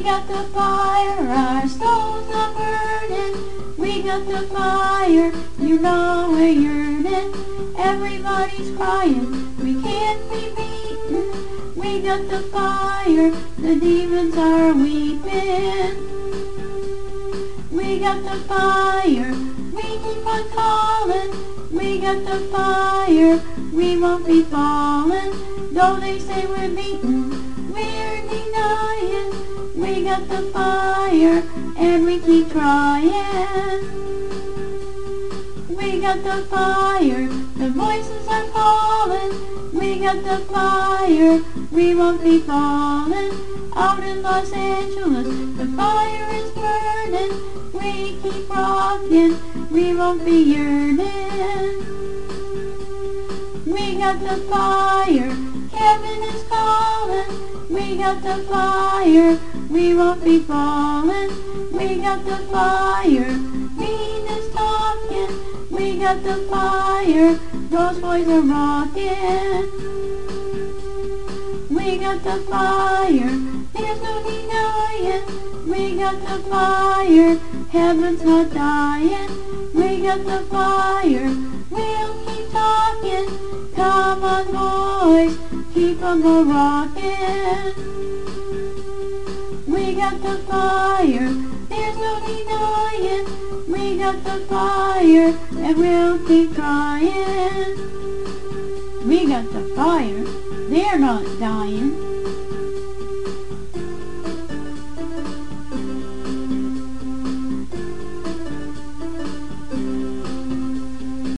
We got the fire, our stoves are burning. We got the fire, you know we're yearning. Everybody's crying, we can't be beaten. We got the fire, the demons are weeping. We got the fire, we keep on calling. We got the fire, we won't be falling. Though they say we're beaten, we're denying. We got the fire, and we keep trying. We got the fire, the voices are calling. We got the fire, we won't be falling. Out in Los Angeles, the fire is burning. We keep rocking, we won't be yearning. We got the fire, Kevin is calling. We got the fire, we won't be falling. We got the fire, Dean is talking. We got the fire, those boys are rocking. We got the fire, there's no denying. We got the fire, heaven's not dying. We got the fire, we'll keep talking. Come on boys, keep on rocking. We got the fire, there's no denying. We got the fire, and we'll keep trying. We got the fire, they're not dying.